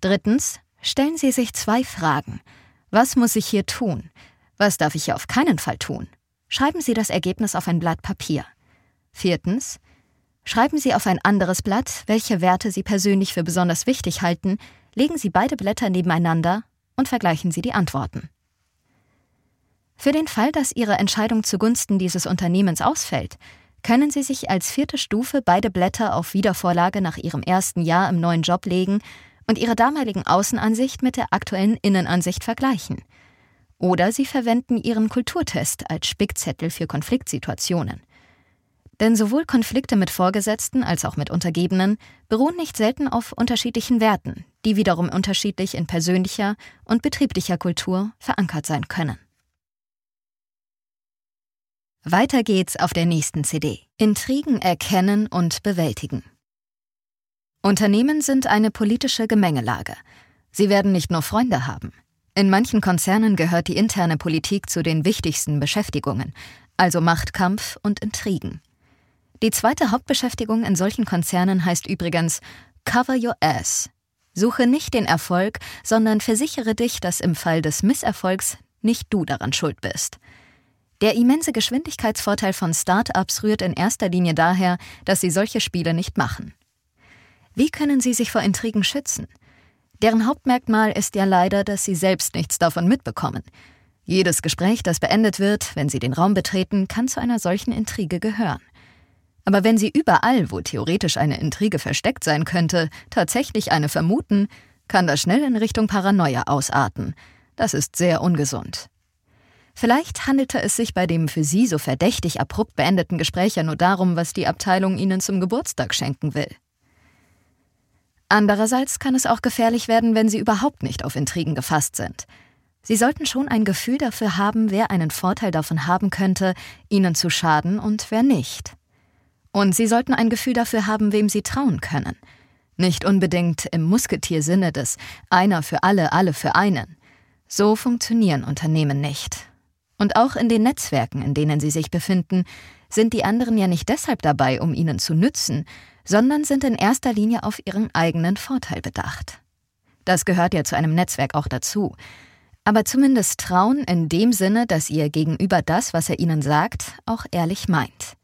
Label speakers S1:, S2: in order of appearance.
S1: Drittens, stellen Sie sich 2 Fragen. Was muss ich hier tun? Was darf ich hier auf keinen Fall tun? Schreiben Sie das Ergebnis auf ein Blatt Papier. Viertens, schreiben Sie auf ein anderes Blatt, welche Werte Sie persönlich für besonders wichtig halten, legen Sie beide Blätter nebeneinander und vergleichen Sie die Antworten. Für den Fall, dass Ihre Entscheidung zugunsten dieses Unternehmens ausfällt, können Sie sich als 4. Stufe beide Blätter auf Wiedervorlage nach Ihrem ersten Jahr im neuen Job legen und Ihre damaligen Außenansicht mit der aktuellen Innenansicht vergleichen. Oder Sie verwenden Ihren Kulturtest als Spickzettel für Konfliktsituationen. Denn sowohl Konflikte mit Vorgesetzten als auch mit Untergebenen beruhen nicht selten auf unterschiedlichen Werten, die wiederum unterschiedlich in persönlicher und betrieblicher Kultur verankert sein können. Weiter geht's auf der nächsten CD. Intrigen erkennen und bewältigen. Unternehmen sind eine politische Gemengelage. Sie werden nicht nur Freunde haben. In manchen Konzernen gehört die interne Politik zu den wichtigsten Beschäftigungen, also Machtkampf und Intrigen. Die zweite Hauptbeschäftigung in solchen Konzernen heißt übrigens Cover your ass. Suche nicht den Erfolg, sondern versichere dich, dass im Fall des Misserfolgs nicht du daran schuld bist. Der immense Geschwindigkeitsvorteil von Start-ups rührt in erster Linie daher, dass sie solche Spiele nicht machen. Wie können sie sich vor Intrigen schützen? Deren Hauptmerkmal ist ja leider, dass sie selbst nichts davon mitbekommen. Jedes Gespräch, das beendet wird, wenn sie den Raum betreten, kann zu einer solchen Intrige gehören. Aber wenn sie überall, wo theoretisch eine Intrige versteckt sein könnte, tatsächlich eine vermuten, kann das schnell in Richtung Paranoia ausarten. Das ist sehr ungesund. Vielleicht handelte es sich bei dem für Sie so verdächtig abrupt beendeten Gespräch ja nur darum, was die Abteilung Ihnen zum Geburtstag schenken will. Andererseits kann es auch gefährlich werden, wenn Sie überhaupt nicht auf Intrigen gefasst sind. Sie sollten schon ein Gefühl dafür haben, wer einen Vorteil davon haben könnte, Ihnen zu schaden und wer nicht. Und Sie sollten ein Gefühl dafür haben, wem Sie trauen können. Nicht unbedingt im Musketiersinne des Einer für alle, alle für einen. So funktionieren Unternehmen nicht. Und auch in den Netzwerken, in denen sie sich befinden, sind die anderen ja nicht deshalb dabei, um ihnen zu nützen, sondern sind in erster Linie auf ihren eigenen Vorteil bedacht. Das gehört ja zu einem Netzwerk auch dazu. Aber zumindest trauen in dem Sinne, dass ihr Gegenüber das, was er ihnen sagt, auch ehrlich meint.